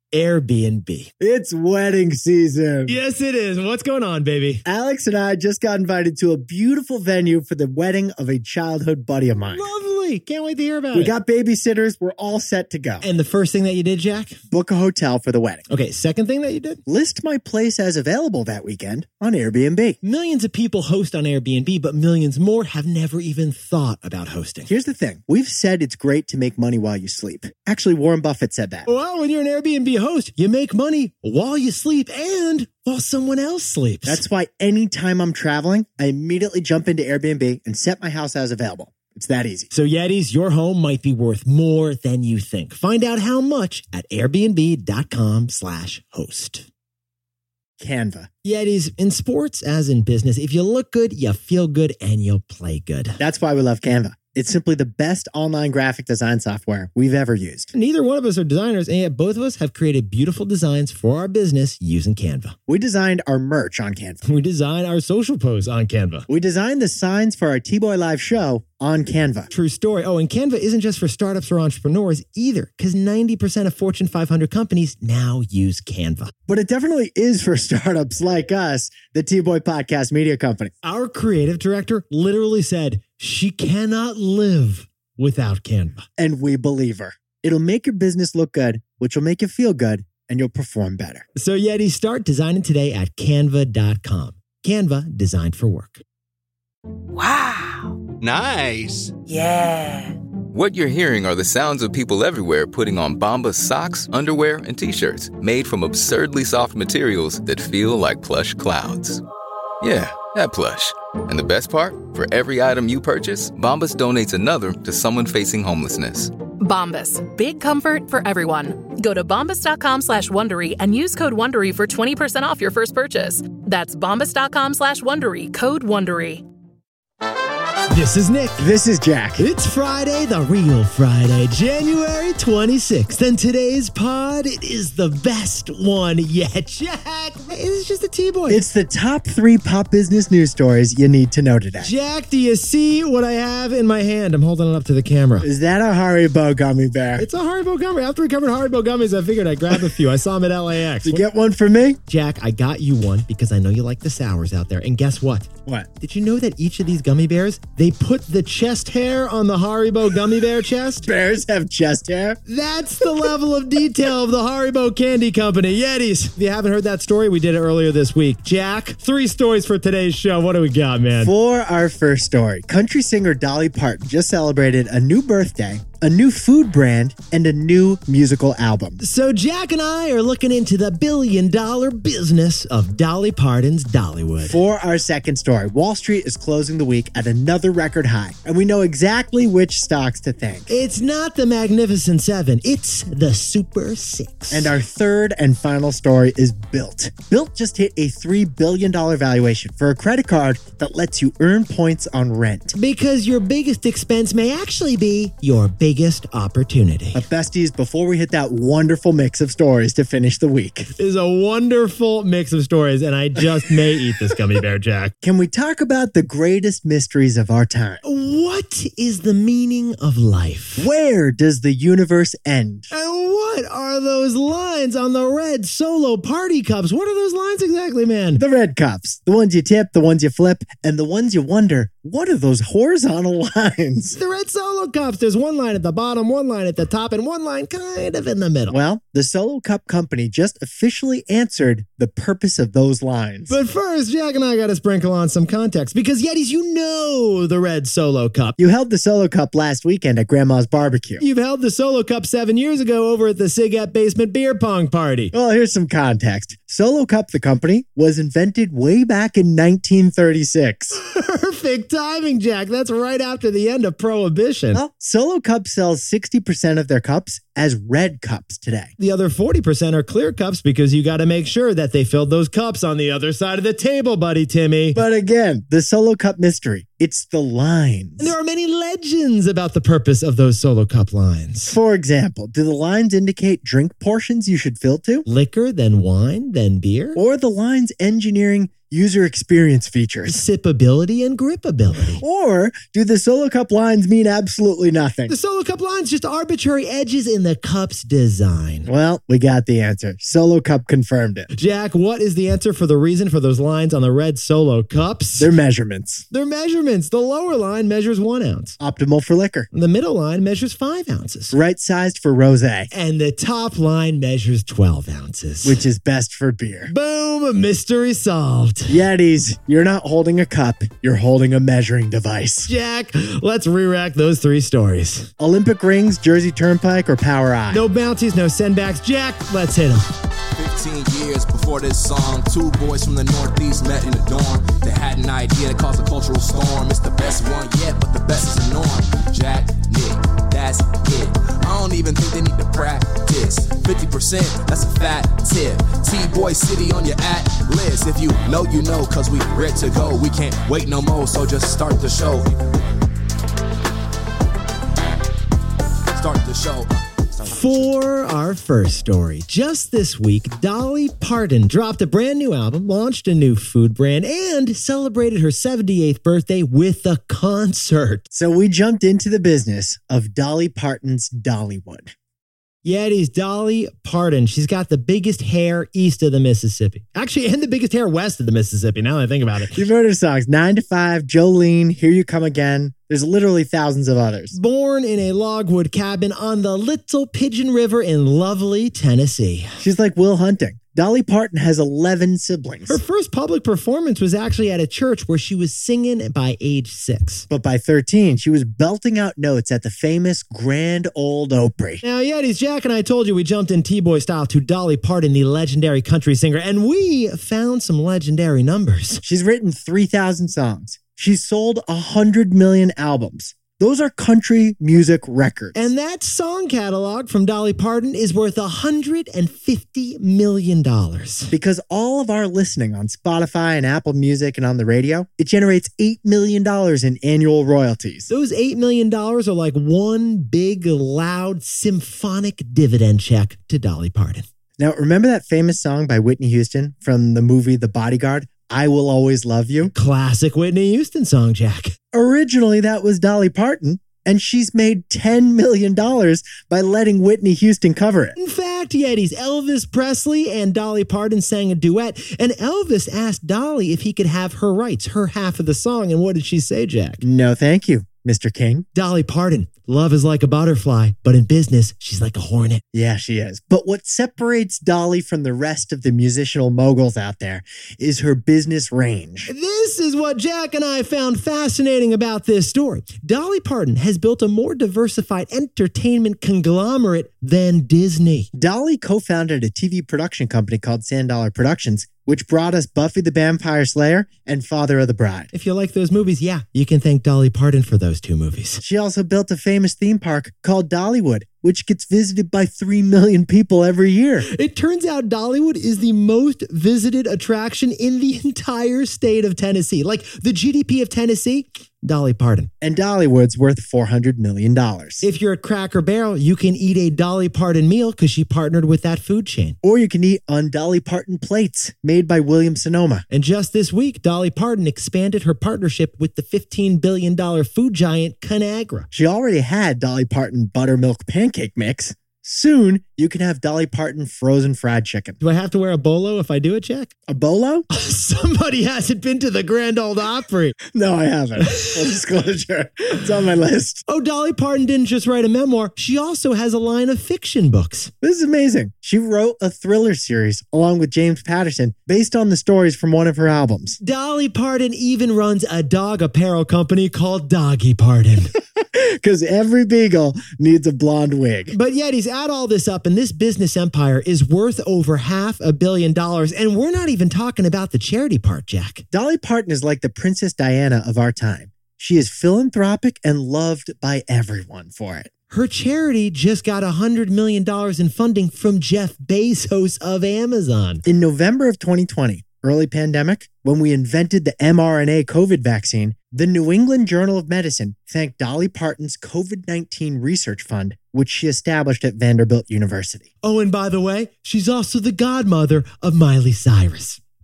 Airbnb. It's wedding season. Yes, it is. What's going on, baby? Alex and I just got invited to a beautiful venue for the wedding of a childhood buddy of mine. Lovely. Can't wait to hear about it. We got babysitters. We're all set to go. And the first thing that you did, Jack? Book a hotel for the wedding. Okay, second thing that you did? List my place as available that weekend on Airbnb. Millions of people host on Airbnb, but millions more have never even thought about hosting. Here's the thing. We've said it's great to make money while you sleep. Actually, Warren Buffett said that. Well, when you're an Airbnb host, you make money while you sleep and while someone else sleeps. That's why anytime I'm traveling, I immediately jump into Airbnb and set my house as available. It's that easy. So Yetis, your home might be worth more than you think. Find out how much at airbnb.com/host. Canva. Yetis, in sports as in business, if you look good, you feel good, and you'll play good. That's why we love Canva. It's simply the best online graphic design software we've ever used. Neither one of us are designers, and yet both of us have created beautiful designs for our business using Canva. We designed our merch on Canva. We design our social posts on Canva. We designed the signs for our T-Boy Live show on Canva. True story. Oh, and Canva isn't just for startups or entrepreneurs either, because 90% of Fortune 500 companies now use Canva. But it definitely is for startups like us, the T-Boy Podcast Media Company. Our creative director literally said she cannot live without Canva. And we believe her. It'll make your business look good, which will make you feel good, and you'll perform better. So Yeti, start designing today at canva.com. Canva, designed for work. Wow. Nice. Yeah. What you're hearing are the sounds of people everywhere putting on Bombas socks, underwear, and T-shirts made from absurdly soft materials that feel like plush clouds. Yeah, that plush. And the best part? For every item you purchase, Bombas donates another to someone facing homelessness. Bombas. Big comfort for everyone. Go to bombas.com/Wondery and use code Wondery for 20% off your first purchase. That's bombas.com/Wondery. Code Wondery. This is Nick. This is Jack. It's Friday, the real Friday, January 26th. And today's pod, it is the best one yet. Jack, it's just a T-Boy. It's the top 3 pop business news stories you need to know today. Jack, do you see what I have in my hand? I'm holding it up to the camera. Is that a Haribo gummy bear? It's a Haribo gummy. After we covered Haribo gummies, I figured I'd grab a few. I saw them at LAX. You get one for me? Jack, I got you one because I know you like the sours out there. And guess what? What? Did you know that each of these gummy bears, they put the chest hair on the Haribo gummy bear chest? Bears have chest hair? That's the level of detail of the Haribo Candy Company. Yetis, if you haven't heard that story, we did it earlier this week. Jack, 3 stories for today's show. What do we got, man? For our first story, country singer Dolly Parton just celebrated a new birthday, a new food brand, and a new musical album. So Jack and I are looking into the billion-dollar business of Dolly Parton's Dollywood. For our second story, Wall Street is closing the week at another record high, and we know exactly which stocks to thank. It's not the Magnificent Seven, it's the Super Six. And our third and final story is Bilt. Bilt just hit a $3 billion valuation for a credit card that lets you earn points on rent. Because your biggest expense may actually be your biggest opportunity. But besties, before we hit that wonderful mix of stories to finish the week. It is a wonderful mix of stories, and I just may eat this gummy bear, Jack. Can we talk about the greatest mysteries of our time? What is the meaning of life? Where does the universe end? And what are those lines on the red Solo party cups? What are those lines exactly, man? The red cups. The ones you tip, the ones you flip, and the ones you wonder, what are those horizontal lines? The red Solo cups. There's one line at the bottom, one line at the top, and one line kind of in the middle. Well, the Solo Cup company just officially answered the purpose of those lines. But first, Jack and I got to sprinkle on some context because Yetis, you know the red Solo Cup. You held the Solo Cup last weekend at Grandma's Barbecue. You've held the Solo Cup 7 years ago over at the Sigette Basement Beer Pong Party. Well, here's some context. Solo Cup, the company, was invented way back in 1936. Perfect timing, Jack. That's right after the end of Prohibition. Well, Solo Cup sells 60% of their cups as red cups today. The other 40% are clear cups because you got to make sure that they filled those cups on the other side of the table, buddy Timmy. But again, the Solo Cup mystery, it's the lines. And there are many legends about the purpose of those Solo Cup lines. For example, do the lines indicate drink portions you should fill to? Liquor, then wine, then beer? Or the lines engineering user experience features? Sipability and gripability. Or do the Solo Cup lines mean absolutely nothing? The Solo Cup line's just arbitrary edges in the cup's design. Well, we got the answer. Solo Cup confirmed it. Jack, what is the answer for the reason for those lines on the red Solo Cups? They're measurements. They're measurements. The lower line measures 1 ounce. Optimal for liquor. The middle line measures 5 ounces. Right sized for rosé. And the top line measures 12 ounces. Which is best for beer. Boom, mystery solved. Yetis, you're not holding a cup, you're holding a measuring device. Jack, let's re-rack those 3 stories. Olympic rings, Jersey Turnpike, or Power Eye? No bounties, no sendbacks. Jack, let's hit them. 15 years before this song, 2 boys from the Northeast met in the dorm. They had an idea that caused a cultural storm. It's the best one yet, but the best is the norm. Jack, Nick, that's it. I don't even think they need to practice. 50%, that's a fat tip. T-Boy City on your list. If you know, you know, cause we ready to go. We can't wait no more, so just start the show. Start the show. For our first story, just this week, Dolly Parton dropped a brand new album, launched a new food brand, and celebrated her 78th birthday with a concert. So we jumped into the business of Dolly Parton's Dollywood. Yeah, it is Dolly Parton. She's got the biggest hair east of the Mississippi. Actually, and the biggest hair west of the Mississippi, now that I think about it. You've heard her songs, 9 to 5, Jolene, Here You Come Again. There's literally thousands of others. Born in a logwood cabin on the Little Pigeon River in lovely Tennessee. She's like Will Hunting. Dolly Parton has 11 siblings. Her first public performance was actually at a church where she was singing by age 6. But by 13, she was belting out notes at the famous Grand Ole Opry. Now, Yetis, Jack and I told you we jumped in T-Boy style to Dolly Parton, the legendary country singer, and we found some legendary numbers. She's written 3,000 songs. She's sold 100 million albums. Those are country music records. And that song catalog from Dolly Parton is worth $150 million. Because all of our listening on Spotify and Apple Music and on the radio, it generates $8 million in annual royalties. Those $8 million are like one big, loud, symphonic dividend check to Dolly Parton. Now, remember that famous song by Whitney Houston from the movie The Bodyguard? I Will Always Love You? Classic Whitney Houston song, Jack. Originally, that was Dolly Parton, and she's made $10 million by letting Whitney Houston cover it. In fact, Yetis, Elvis Presley and Dolly Parton sang a duet, and Elvis asked Dolly if he could have her rights, her half of the song, and what did she say, Jack? No, thank you, Mr. King. Dolly Parton, love is like a butterfly, but in business, she's like a hornet. Yeah, she is. But what separates Dolly from the rest of the musical moguls out there is her business range. This is what Jack and I found fascinating about this story. Dolly Parton has built a more diversified entertainment conglomerate than Disney. Dolly co-founded a TV production company called Sand Dollar Productions, which brought us Buffy the Vampire Slayer and Father of the Bride. If you like those movies, yeah, you can thank Dolly Parton for those 2 movies. She also built a famous theme park called Dollywood, which gets visited by 3 million people every year. It turns out Dollywood is the most visited attraction in the entire state of Tennessee. Like the GDP of Tennessee, Dolly Parton. And Dollywood's worth $400 million. If you're at Cracker Barrel, you can eat a Dolly Parton meal because she partnered with that food chain. Or you can eat on Dolly Parton plates made by Williams-Sonoma. And just this week, Dolly Parton expanded her partnership with the $15 billion food giant Conagra. She already had Dolly Parton buttermilk pancake mix. Soon, you can have Dolly Parton frozen fried chicken. Do I have to wear a bolo if I do it, Jack? A bolo? Somebody hasn't been to the Grand Ole Opry. No, I haven't. Full disclosure. It's on my list. Oh, Dolly Parton didn't just write a memoir. She also has a line of fiction books. This is amazing. She wrote a thriller series along with James Patterson based on the stories from one of her albums. Dolly Parton even runs a dog apparel company called Doggy Parton. Because every beagle needs a blonde wig. But yet he's add all this up and this business empire is worth over $500 million. And we're not even talking about the charity part, Jack. Dolly Parton is like the Princess Diana of our time. She is philanthropic and loved by everyone for it. Her charity just got $100 million in funding from Jeff Bezos of Amazon. In November of 2020, early pandemic, when we invented the mRNA COVID vaccine, the New England Journal of Medicine thanked Dolly Parton's COVID-19 research fund, which she established at Vanderbilt University. Oh, and by the way, she's also the godmother of Miley Cyrus.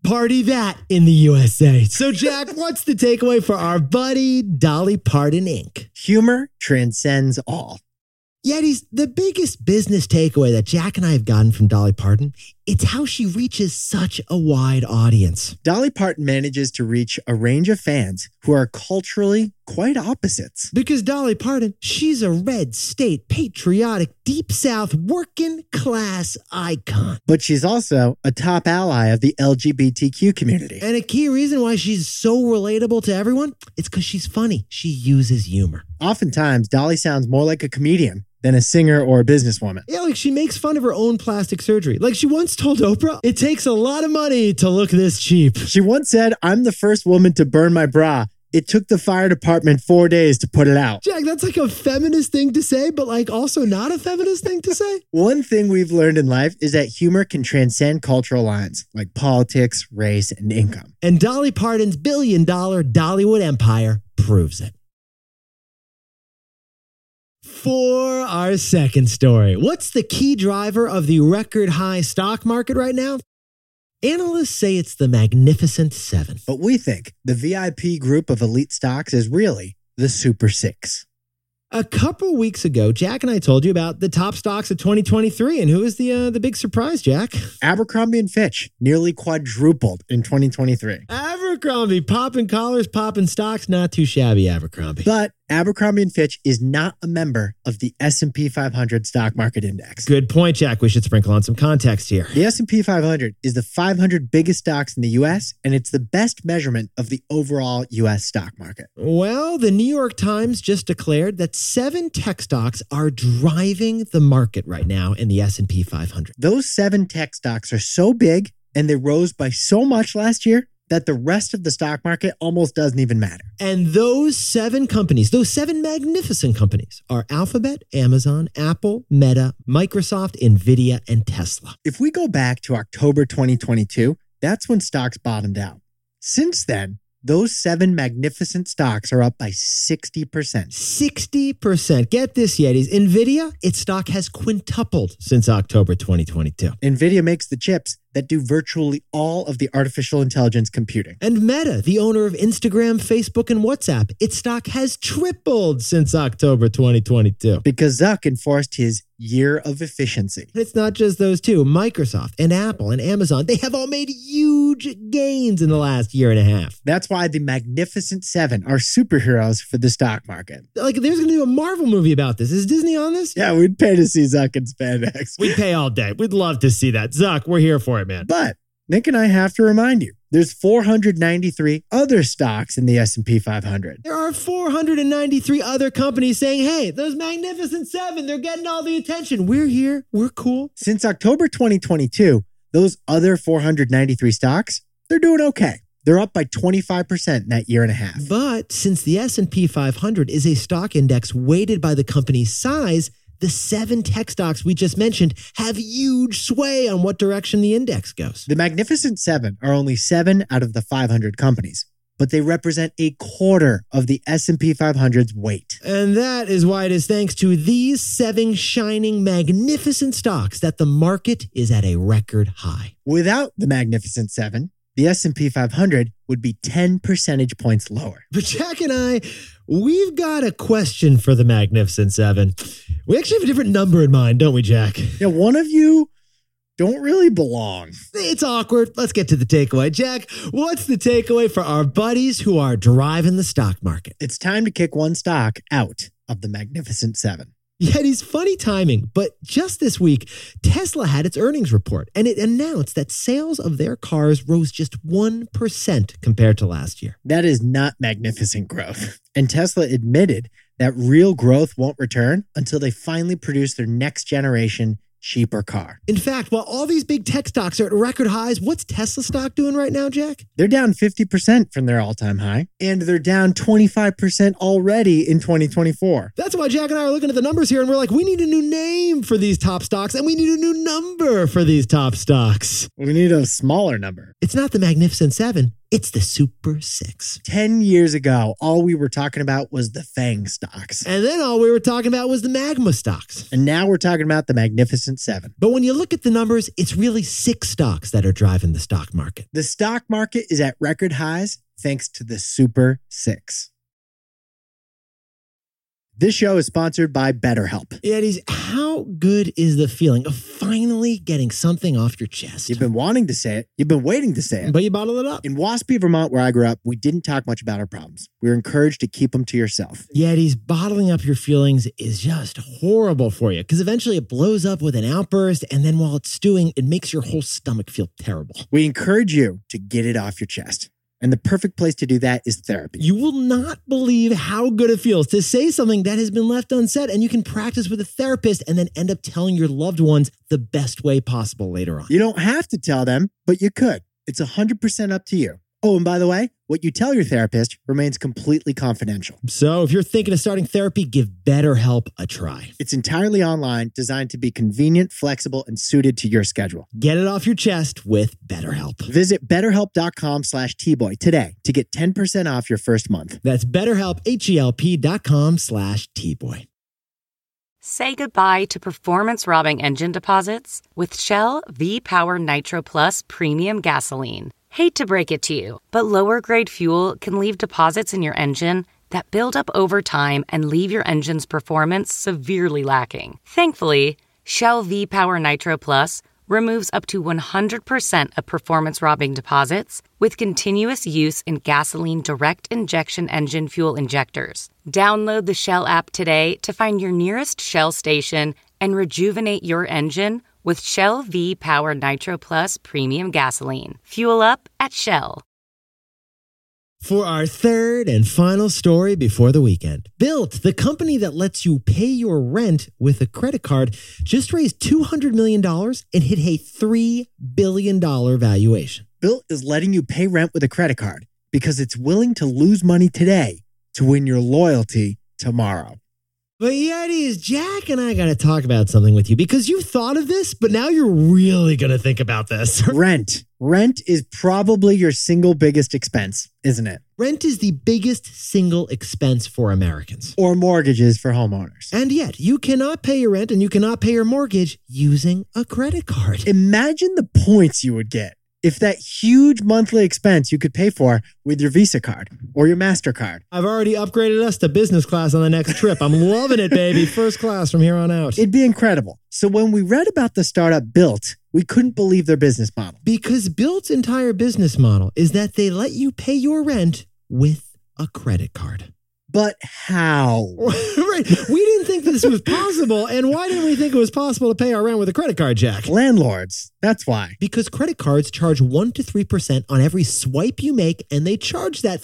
Party that in the USA. So, Jack, what's the takeaway for our buddy Dolly Parton, Inc.? Humor transcends all. Yetis, the biggest business takeaway that Jack and I have gotten from Dolly Parton, it's how she reaches such a wide audience. Dolly Parton manages to reach a range of fans who are culturally quite opposites. Because Dolly Parton, she's a red state, patriotic, deep South, working class icon. But she's also a top ally of the LGBTQ community. And a key reason why she's so relatable to everyone, it's because she's funny. She uses humor. Oftentimes, Dolly sounds more like a comedian than a singer or a businesswoman. Yeah, like she makes fun of her own plastic surgery. Like she once told Oprah, it takes a lot of money to look this cheap. She once said, "I'm the first woman to burn my bra. It took the fire department 4 days to put it out." Jack, that's like a feminist thing to say, but like also not a feminist thing to say. One thing we've learned in life is that humor can transcend cultural lines like politics, race, and income. And Dolly Parton's billion-dollar Dollywood empire proves it. For our second story, what's the key driver of the record high stock market right now? Analysts say it's the Magnificent Seven. But we think the VIP group of elite stocks is really the Super Six. A couple weeks ago, Jack and I told you about the top stocks of 2023, and who is the big surprise, Jack? Abercrombie & Fitch nearly quadrupled in 2023. Abercrombie, popping collars, popping stocks, not too shabby, Abercrombie. But Abercrombie & Fitch is not a member of the S&P 500 stock market index. Good point, Jack. We should sprinkle on some context here. The S&P 500 is the 500 biggest stocks in the U.S., and it's the best measurement of the overall U.S. stock market. Well, the New York Times just declared that 7 tech stocks are driving the market right now in the S&P 500. Those 7 tech stocks are so big, and they rose by so much last year, that the rest of the stock market almost doesn't even matter. And those 7 companies, those 7 magnificent companies, are Alphabet, Amazon, Apple, Meta, Microsoft, NVIDIA, and Tesla. If we go back to October 2022, that's when stocks bottomed out. Since then, those 7 magnificent stocks are up by 60%. 60%. Get this, Yetis. NVIDIA, its stock has quintupled since October 2022. NVIDIA makes the chips that do virtually all of the artificial intelligence computing. And Meta, the owner of Instagram, Facebook, and WhatsApp, its stock has tripled since October 2022. Because Zuck enforced his year of efficiency. And it's not just those two. Microsoft and Apple and Amazon, they have all made huge gains in the last year and a half. That's why the Magnificent Seven are superheroes for the stock market. Like, there's going to be a Marvel movie about this. Is Disney on this? Yeah, we'd pay to see Zuck in spandex. We'd pay all day. We'd love to see that. Zuck, we're here for it, man. But Nick and I have to remind you, there's 493 other stocks in the S&P 500. There are 493 other companies saying, hey, those Magnificent Seven, they're getting all the attention. We're here. We're cool. Since October 2022, those other 493 stocks, they're doing okay. They're up by 25% in that year and a half. But since the S&P 500 is a stock index weighted by the company's size, the 7 tech stocks we just mentioned have huge sway on what direction the index goes. The Magnificent Seven are only 7 out of the 500 companies, but they represent a quarter of the S&P 500's weight. And that is why it is thanks to these 7 shining, magnificent stocks that the market is at a record high. Without the Magnificent Seven, the S&P 500 would be 10 percentage points lower. But Jack and I, we've got a question for the Magnificent Seven. We actually have a different number in mind, don't we, Jack? Yeah, one of you don't really belong. It's awkward. Let's get to the takeaway. Jack, what's the takeaway for our buddies who are driving the stock market? It's time to kick one stock out of the Magnificent Seven. Yetis, funny timing, but just this week, Tesla had its earnings report, and it announced that sales of their cars rose just 1% compared to last year. That is not magnificent growth. And Tesla admitted that real growth won't return until they finally produce their next generation cheaper car. In fact, while all these big tech stocks are at record highs, what's Tesla stock doing right now, Jack? They're down 50% from their all-time high, and they're down 25% already in 2024. That's why Jack and I are looking at the numbers here, and we're like, we need a new name for these top stocks, and we need a new number for these top stocks. We need a smaller number. It's not the Magnificent Seven. It's the Super 6. 10 years ago, all we were talking about was the FANG stocks. And then all we were talking about was the Magma stocks. And now we're talking about the Magnificent Seven. But when you look at the numbers, it's really 6 stocks that are driving the stock market. The stock market is at record highs thanks to the Super 6. This show is sponsored by BetterHelp. Eddie's, how good is the feeling of finally getting something off your chest? You've been wanting to say it. You've been waiting to say it. But you bottle it up. In Waspy, Vermont, where I grew up, we didn't talk much about our problems. We were encouraged to keep them to yourself. Eddie's, bottling up your feelings is just horrible for you because eventually it blows up with an outburst, and then while it's stewing, it makes your whole stomach feel terrible. We encourage you to get it off your chest. And the perfect place to do that is therapy. You will not believe how good it feels to say something that has been left unsaid, and you can practice with a therapist and then end up telling your loved ones the best way possible later on. You don't have to tell them, but you could. It's 100% up to you. Oh, and by the way, what you tell your therapist remains completely confidential. So if you're thinking of starting therapy, give BetterHelp a try. It's entirely online, designed to be convenient, flexible, and suited to your schedule. Get it off your chest with BetterHelp. Visit BetterHelp.com/Tboy today to get 10% off your first month. That's BetterHelp, HELP.com/Tboy. Say goodbye to performance-robbing engine deposits with Shell V-Power Nitro Plus Premium Gasoline. Hate to break it to you, but lower-grade fuel can leave deposits in your engine that build up over time and leave your engine's performance severely lacking. Thankfully, Shell V-Power Nitro Plus removes up to 100% of performance-robbing deposits with continuous use in gasoline direct injection engine fuel injectors. Download the Shell app today to find your nearest Shell station and rejuvenate your engine with Shell V-Power Nitro Plus Premium Gasoline. Fuel up at Shell. For our third and final story before the weekend, Built, the company that lets you pay your rent with a credit card, just raised $200 million and hit a $3 billion valuation. Built is letting you pay rent with a credit card because it's willing to lose money today to win your loyalty tomorrow. But Yetis, Jack and I got to talk about something with you because you thought of this, but now you're really going to think about this. Rent. Rent is probably your single biggest expense, isn't it? Rent is the biggest single expense for Americans. Or mortgages for homeowners. And yet, you cannot pay your rent and you cannot pay your mortgage using a credit card. Imagine the points you would get if that huge monthly expense you could pay for with your Visa card or your MasterCard. I've already upgraded us to business class on the next trip. I'm loving it, baby. First class from here on out. It'd be incredible. So when we read about the startup Built, we couldn't believe their business model. Because Built's entire business model is that they let you pay your rent with a credit card. But how? Right. We didn't think this was possible. And why didn't we think it was possible to pay our rent with a credit card, Jack? Landlords. That's why. Because credit cards charge 1 to 3% on every swipe you make, and they charge that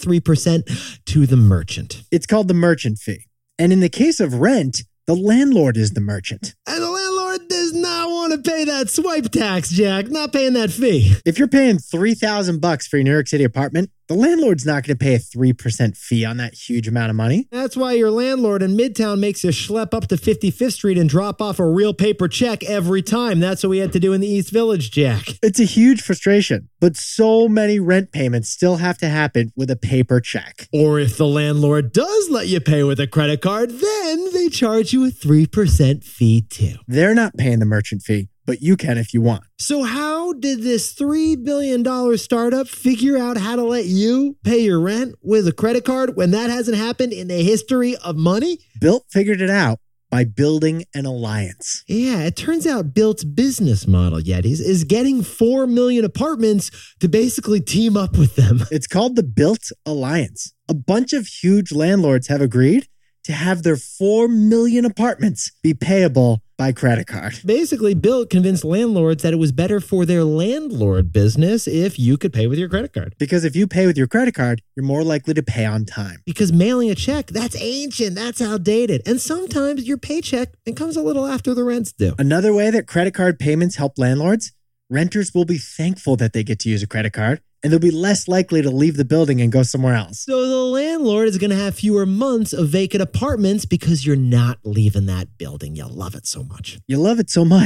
3% to the merchant. It's called the merchant fee. And in the case of rent, the landlord is the merchant. And the landlord does not want to pay that swipe tax, Jack. Not paying that fee. If you're paying $3,000 for your New York City apartment, the landlord's not going to pay a 3% fee on that huge amount of money. That's why your landlord in Midtown makes you schlep up to 55th Street and drop off a real paper check every time. That's what we had to do in the East Village, Jack. It's a huge frustration, but so many rent payments still have to happen with a paper check. Or if the landlord does let you pay with a credit card, then they charge you a 3% fee too. They're not paying the merchant fee, but you can if you want. So how did this $3 billion startup figure out how to let you pay your rent with a credit card when that hasn't happened in the history of money? Built figured it out by building an alliance. Yeah, it turns out Built's business model, Yetis, is getting 4 million apartments to basically team up with them. It's called the Built Alliance. A bunch of huge landlords have agreed to have their 4 million apartments be payable by credit card. Basically, Built convinced landlords that it was better for their landlord business if you could pay with your credit card. Because if you pay with your credit card, you're more likely to pay on time. Because mailing a check, that's ancient, that's outdated. And sometimes your paycheck, it comes a little after the rent's due. Another way that credit card payments help landlords, renters will be thankful that they get to use a credit card, and they'll be less likely to leave the building and go somewhere else. So the landlord is going to have fewer months of vacant apartments because you're not leaving that building. You love it so much. You love it so much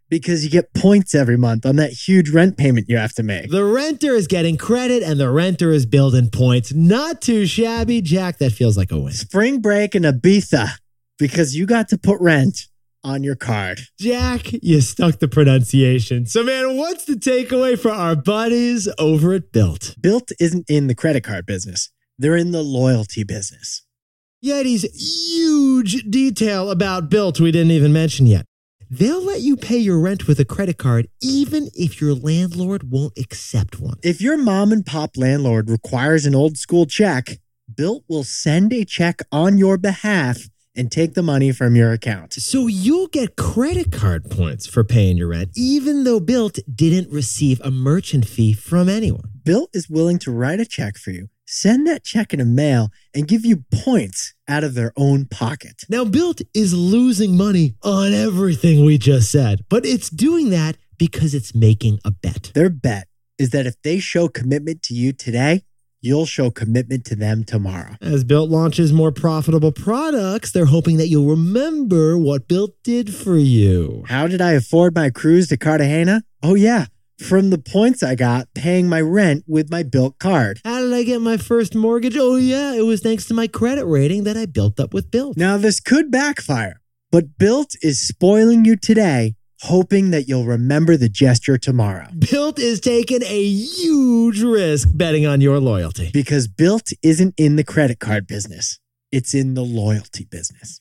Because you get points every month on that huge rent payment you have to make. The renter is getting credit and the renter is building points. Not too shabby, Jack. That feels like a win. Spring break in Ibiza, because you got to put rent on your card. Jack, you stuck the pronunciation. So, man, what's the takeaway for our buddies over at Built? Built isn't in the credit card business. They're in the loyalty business. Yeti's huge detail about Built we didn't even mention yet. They'll let you pay your rent with a credit card even if your landlord won't accept one. If your mom and pop landlord requires an old school check, Built will send a check on your behalf and take the money from your account. So you'll get credit card points for paying your rent, even though Built didn't receive a merchant fee from anyone. Built is willing to write a check for you, send that check in the mail, and give you points out of their own pocket. Now, Built is losing money on everything we just said, but it's doing that because it's making a bet. Their bet is that if they show commitment to you today, you'll show commitment to them tomorrow. As Built launches more profitable products, they're hoping that you'll remember what Built did for you. How did I afford my cruise to Cartagena? Oh, yeah. From the points I got paying my rent with my Built card. How did I get my first mortgage? Oh, yeah, it was thanks to my credit rating that I built up with Built. Now, this could backfire, but Built is spoiling you today, hoping that you'll remember the gesture tomorrow. Built is taking a huge risk betting on your loyalty. Because Built isn't in the credit card business. It's in the loyalty business.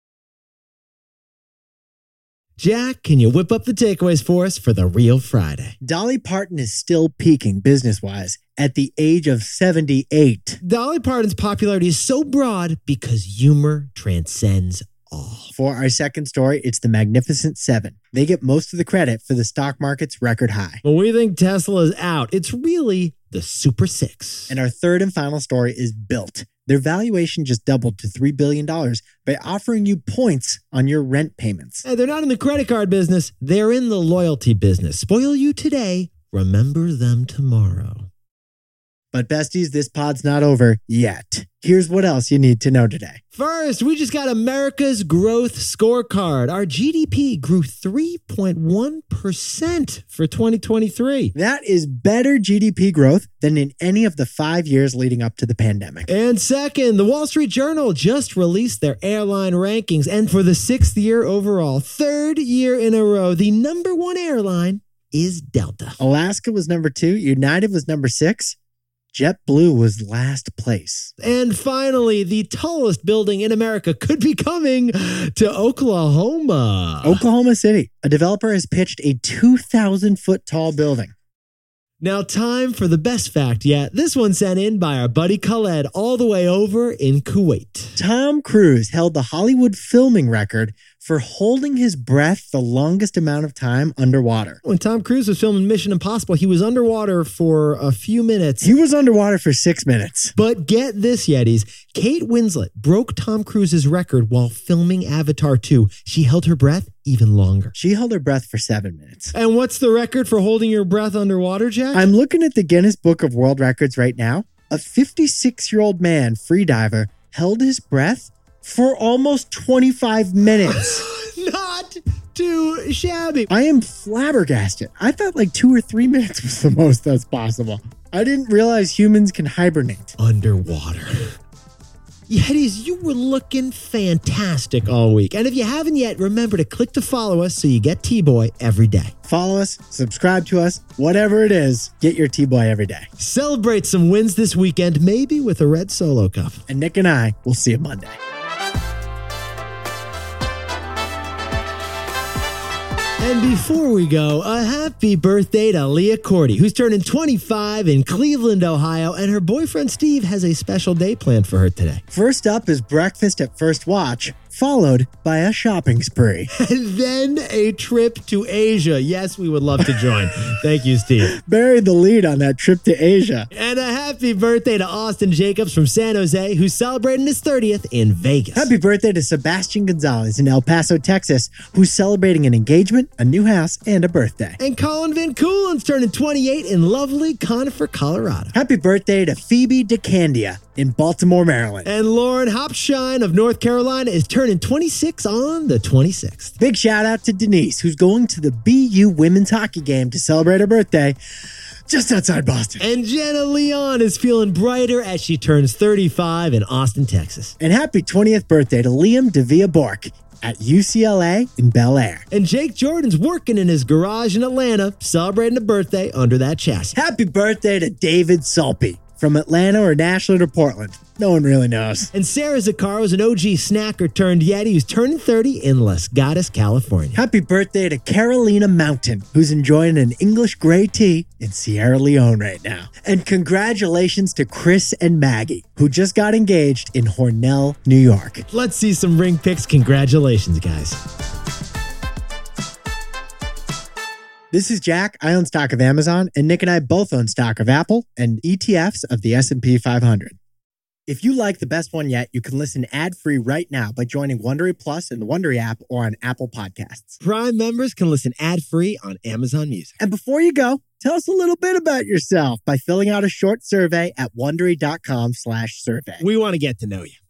Jack, can you whip up the takeaways for us for the Real Friday? Dolly Parton is still peaking business-wise at the age of 78. Dolly Parton's popularity is so broad because humor transcends all. For our second story, it's the Magnificent Seven. They get most of the credit for the stock market's record high. When we think Tesla is out, it's really the Super Six. And our third and final story is Built. Their valuation just doubled to $3 billion by offering you points on your rent payments. Hey, they're not in the credit card business. They're in the loyalty business. Spoil you today, remember them tomorrow. But besties, this pod's not over yet. Here's what else you need to know today. First, we just got America's Growth Scorecard. Our GDP grew 3.1% for 2023. That is better GDP growth than in any of the 5 years leading up to the pandemic. And second, the Wall Street Journal just released their airline rankings. And for the 6th year overall, 3rd year in a row, the number 1 airline is Delta. Alaska was number 2. United was number 6. JetBlue was last place. And finally, the tallest building in America could be coming to Oklahoma. Oklahoma City. A developer has pitched a 2,000-foot tall building. Now, time for the best fact yet. This one sent in by our buddy Khaled all the way over in Kuwait. Tom Cruise held the Hollywood filming record for holding his breath the longest amount of time underwater. When Tom Cruise was filming Mission Impossible, he was underwater for a few minutes. He was underwater for 6 minutes. But get this, Yetis. Kate Winslet broke Tom Cruise's record while filming Avatar 2. She held her breath even longer. She held her breath for 7 minutes. And what's the record for holding your breath underwater, Jack? I'm looking at the Guinness Book of World Records right now. A 56-year-old man, freediver, held his breath for almost 25 minutes. Not too shabby. I am flabbergasted. I thought like 2 or 3 minutes was the most that's possible. I didn't realize humans can hibernate underwater. Yetis, you were looking fantastic all week. And if you haven't yet, remember to click to follow us so you get T-Boy every day. Follow us, subscribe to us, whatever it is, get your T-Boy every day. Celebrate some wins this weekend, maybe with a red Solo Cup. And Nick and I will see you Monday. And before we go, a happy birthday to Leah Cordy, who's turning 25 in Cleveland, Ohio, and her boyfriend Steve has a special day planned for her today. First up is breakfast at First Watch, followed by a shopping spree. And then a trip to Asia. Yes, we would love to join. Thank you, Steve. Buried the lead on that trip to Asia. And a happy birthday to Austin Jacobs from San Jose, who's celebrating his 30th in Vegas. Happy birthday to Sebastian Gonzalez in El Paso, Texas, who's celebrating an engagement, a new house, and a birthday. And Colin Van Coolen's turning 28 in lovely Conifer, Colorado. Happy birthday to Phoebe DeCandia in Baltimore, Maryland. And Lauren Hopshine of North Carolina is turning turning 26 on the 26th. Big shout out to Denise, who's going to the BU women's hockey game to celebrate her birthday just outside Boston. And Jenna Leon is feeling brighter as she turns 35 in Austin, Texas. And happy 20th birthday to Liam DeVia Bork at UCLA in Bel Air. And Jake Jordan's working in his garage in Atlanta, celebrating a birthday under that chassis. Happy birthday to David Sulpy from Atlanta or Nashville or Portland. No one really knows. And Sarah Zaccaro is an OG snacker turned Yeti who's turning 30 in Los Gatos, California. Happy birthday to Carolina Mountain, who's enjoying an English gray tea in Sierra Leone right now. And congratulations to Chris and Maggie, who just got engaged in Hornell, New York. Let's see some ring pics. Congratulations, guys. This is Jack. I own stock of Amazon, and Nick and I both own stock of Apple and ETFs of the S&P 500. If you like The Best One Yet, you can listen ad-free right now by joining Wondery Plus in the Wondery app or on Apple Podcasts. Prime members can listen ad-free on Amazon Music. And before you go, tell us a little bit about yourself by filling out a short survey at Wondery.com/survey. We want to get to know you.